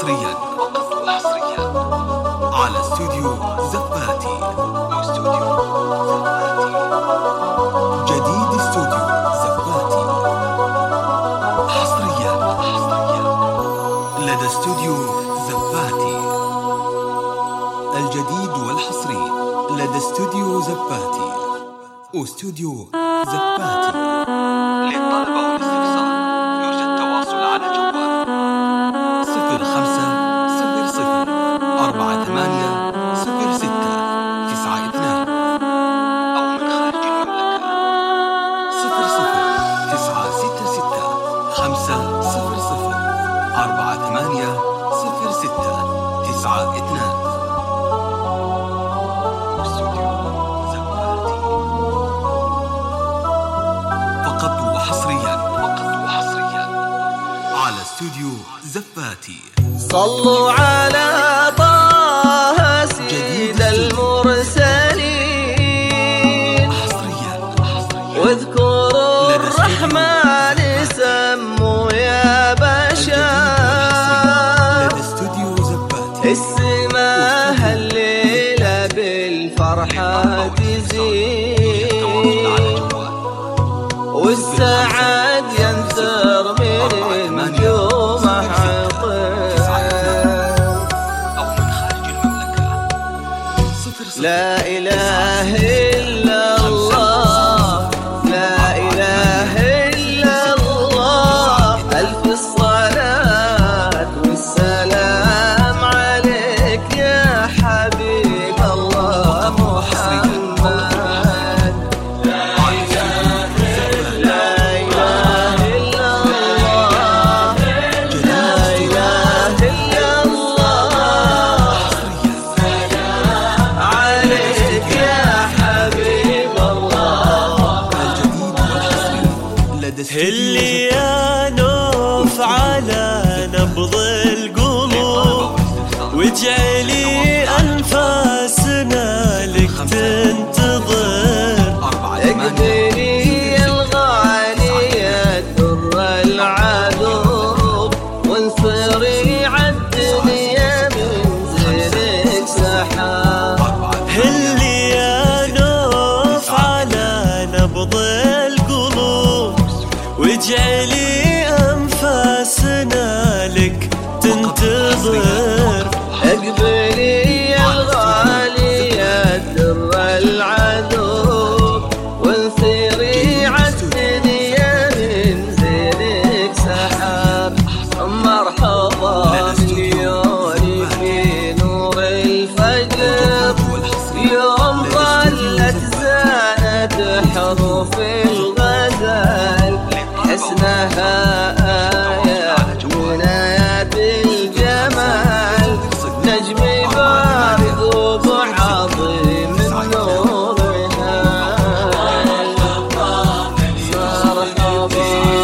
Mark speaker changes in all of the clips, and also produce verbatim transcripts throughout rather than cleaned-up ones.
Speaker 1: حصريا حصريا على استوديو زفاتي واستوديو زفاتي. جديد استوديو زفاتي حصريا حصريا لدى استوديو زفاتي. الجديد والحصري لدى استوديو زفاتي واستوديو زفاتي. للطلبة والاستفسار يرجى التواصل على جوال صفر خمسة صفر صفر أربعة ثمانية صفر ستة تسعة اثنان أو من خارج المملكة صفر صفر تسعة ستة ستة خمسة صفر صفر أربعة ثمانية صفر ستة تسعة اثنان. فقط وحصريا فقط وحصريا على استوديو زفاتي.
Speaker 2: صلوا على طه سيد المرسلين
Speaker 1: حصريا حصريا
Speaker 2: واذكروا الرحمن سموا يا بشر.
Speaker 1: لدى استوديو زفاتي
Speaker 2: السماء الليلة بالفرحة تزيد والسعد ينثر من نجوم عطر. لا إله إلا الله لا إله إلا الله. ألف الصلاة والسلام عليك يا حبيب الله محمد.
Speaker 3: اللي ينوف على نبض القلوب واجعلي أنفاسنا لك تنتظر.
Speaker 2: اقدري الغالية در العذوب وانصري عالدنيا من زينك سحاب.
Speaker 3: اللي ينوف على نبض القلوب واجعلي أنفاسنا لك تنتظر.
Speaker 2: اقبلي يا الغالية در العذوب وانثري عالدنيا من زينك سحاب. مرحبا مليون في نور الفجر يوم ظلت زانت حروف الغزل. حسنها آية من آيات الجمال نجم بارد وعظيم من نورها. مرحبا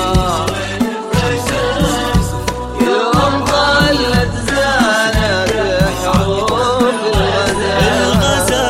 Speaker 2: يوم ظلت زانت حروف الغزل.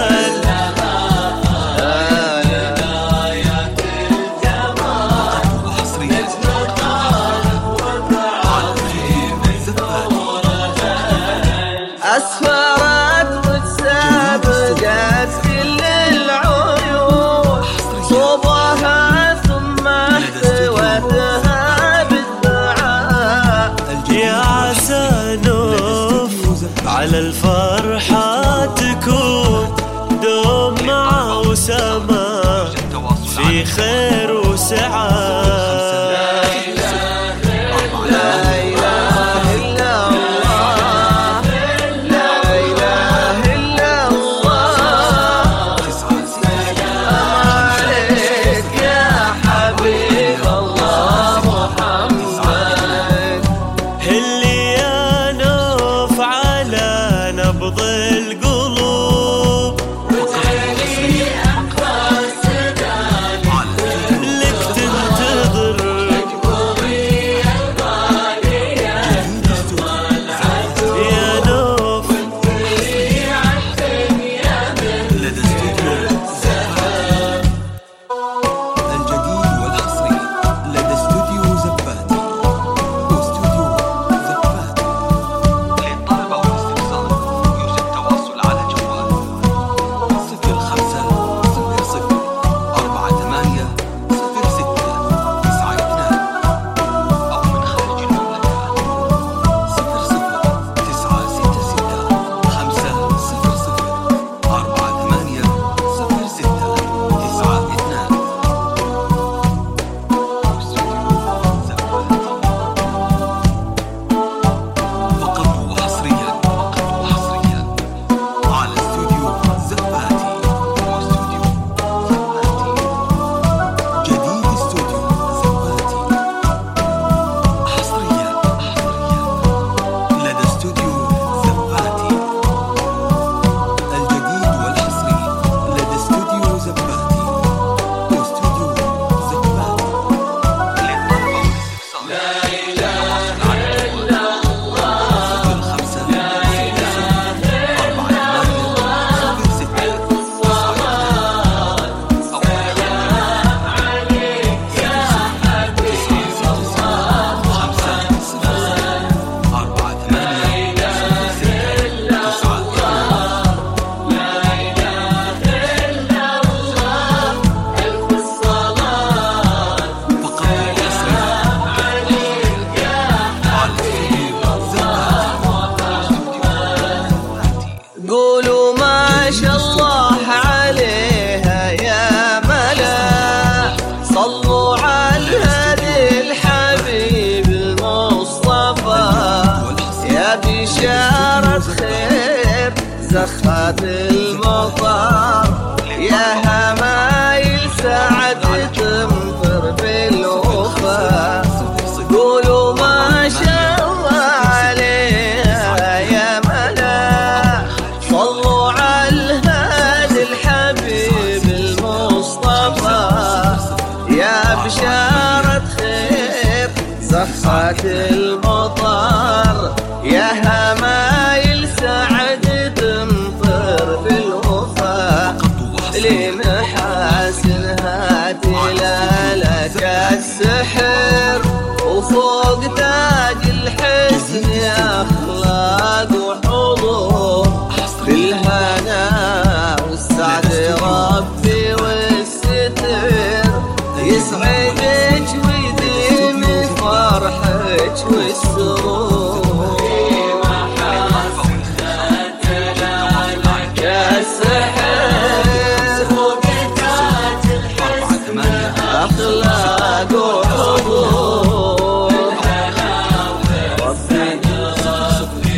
Speaker 2: أسفرت وتسابقت كل العيون صوبها ثم احتوتها بالدعاء.
Speaker 3: يا عسى نوف على الفرحة تكون دوم مع وسما في خير وسعادة. نبض القلوب لك تنتظر.
Speaker 2: زخات المطر يا همايل سعد تمطر بالوفا قولوا ما شاء الله عليها يا ملا صلوا على الهادي الحبيب المصطفى يا بشارة خير زخات المطر يا همايل سعد تمطر بالوفا لمحاسنها تلالك السحر وفوق تاج الحسن أخلاق وحضور بالهنا والسعد ربي والستر يسعدك ويديم فرحك والسرور أخلاق وحضور ربي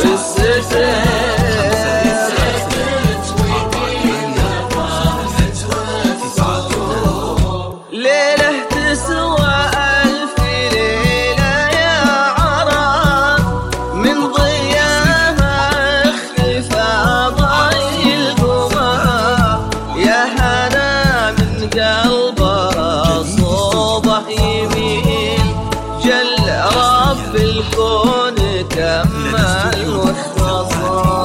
Speaker 2: والستر ليلة تسوى ألف ليلة يا عرب من ضياها اختفى ضي القمر يا هنا من قلبها صوبه يميل جل رب الكون كمل واختصر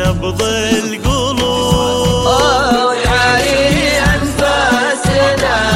Speaker 3: نبض القلوب
Speaker 2: وجعلي أنفاسنا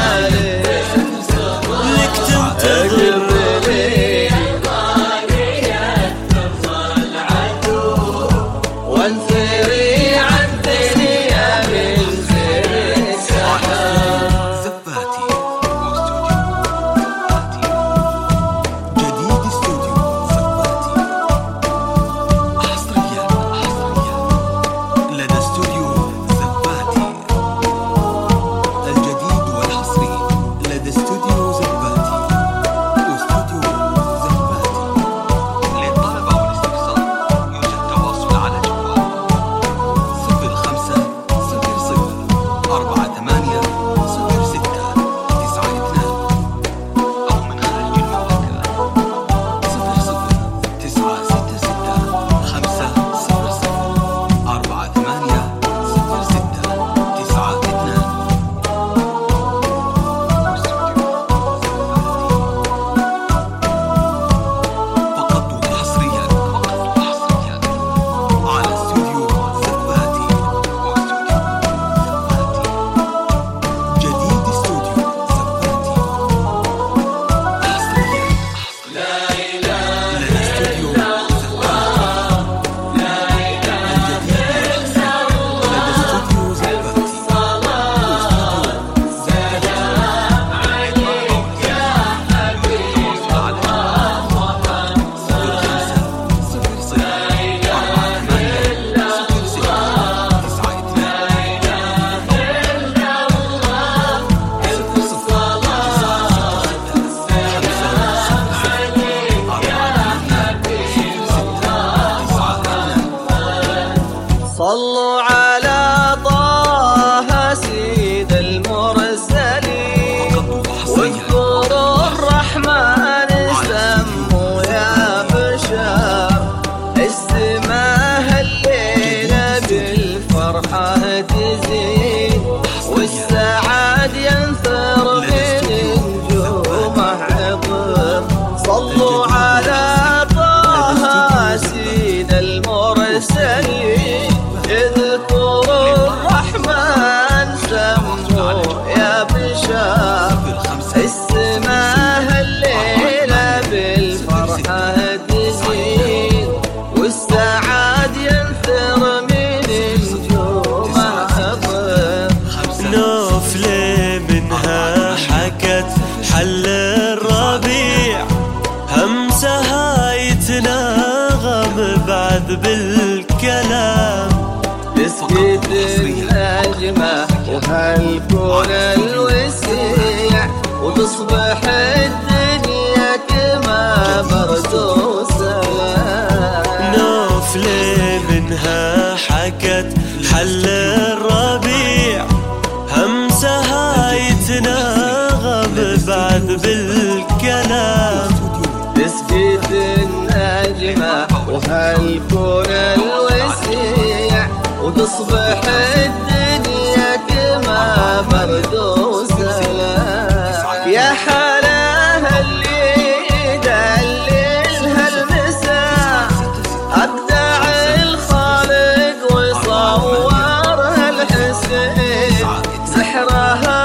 Speaker 2: هالكون الوسيع وتصبح الدنيا كما برد وسلام.
Speaker 3: نوفلي منها حكت حل الربيع، همسها يتناغم بعد بالكلام.
Speaker 2: تسقيت النجمة وهالكون الوسيع وتصبح الدنيا كما برد وسلام. يا حلاها اللي يدللها المساء، أبدع الخالق وصورها الحسين، سحرها